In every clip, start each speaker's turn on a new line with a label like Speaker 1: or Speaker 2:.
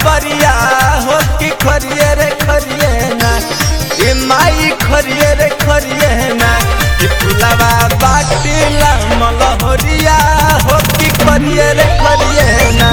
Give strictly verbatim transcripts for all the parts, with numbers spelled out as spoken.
Speaker 1: बरिया हो कि खरिए रे खरिए ना ए माई खरिए रे खरिए ना कि फुलवा बाटिला मलहरिया हो कि खरिए रे खरिए ना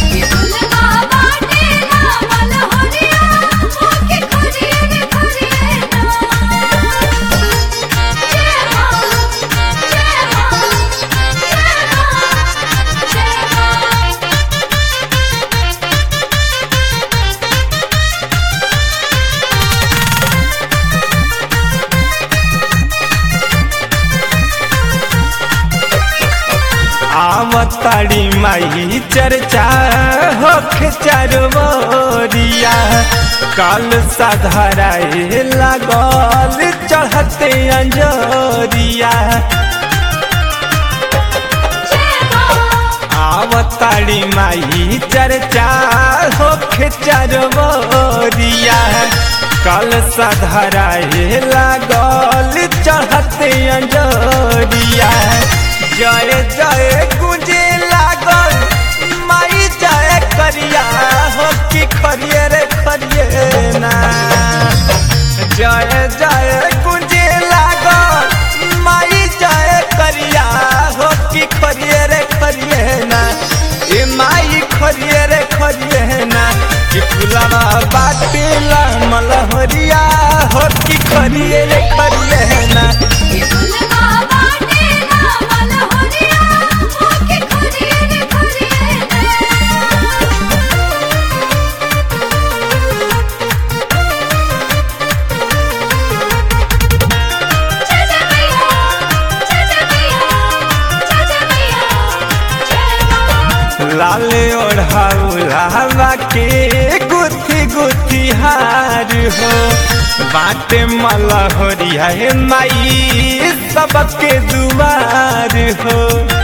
Speaker 1: आवताड़ी माई चर्चा होख चारोरिया काल साधाराए लागल चढ़ते अंजोरिया आवताड़ी माई चर्चा होख चारोरिया काल साधाराए लागल चढ़ते अंजोरिया जय जय गुंजे लागल माई जय करिया हो कि खरिए रे खरिए ना जय जय गुंजे लागल माई जय करिया हो कि खरिए रे खरिए ना ए माई खरिए रे खरिए ना कि फुलवा बाटिला मलहरिया हो कि खरिए रे खरिए ना लाल ओढ़ाउला के गुथी गुथी हार हो बाटे मलहरिया माई सबके दुआर हो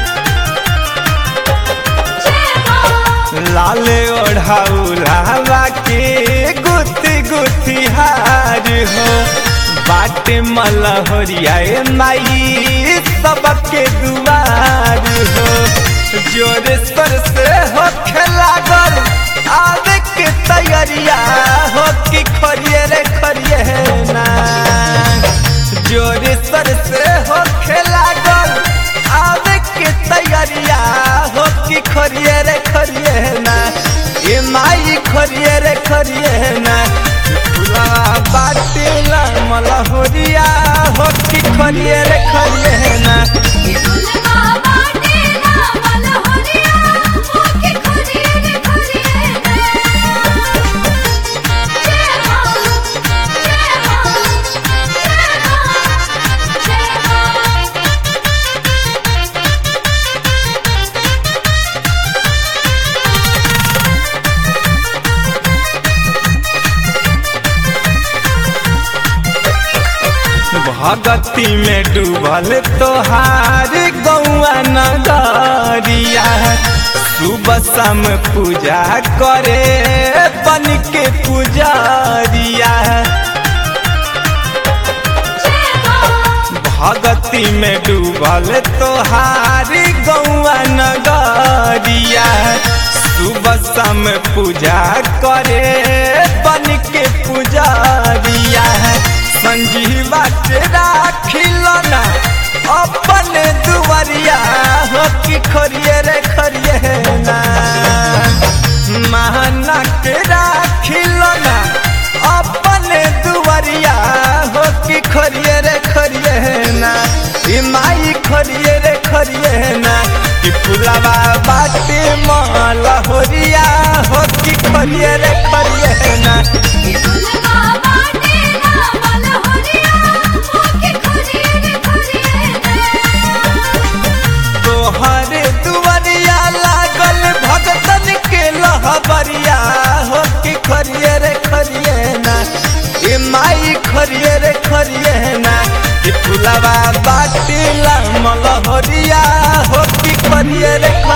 Speaker 1: लाल ओढ़ाउला के गुथी गुथी हार हो बाटे मलहरिया माई सबके दुआर हो जोर सर से हो लागल आवे के तैयारिया हो कि खरिए रे खरिए ना जोर सर से हो लागल आवे के तैयारिया हो कि खरिए रे खरिए ना ए माई खरिए रे खरिए ना फुलवा बाटिला मलहरिया हो कि खरिए रे खरिए ना भगती में डूबल तोहार गौआ नगरिया सुबह शाम पूजा करे बन के पुजारिया भगती में डूबल तोहार गौआ नगरिया सुबह शाम पूजा करे बन के पुजारिया संजीवा तेरा खिलौना अपने दुआरिया हो कि खरिए रे खरिए ना महाना तेरा खिलौना अपने दुआरिया हो कि खरिए रे खरिए ना ए माई खरिए रे खरिए ना कि फुलवा बाटे मलहरिया हो कि खरिए रे खरिए ना तोहरे दुआरिया लागल भगतन के लहबरिया हो कि खरिए रे खरिए ना ए माई खरिए रे खरिए ना कि फुलवा बाटिला मलहरिया हो कि खरिए रे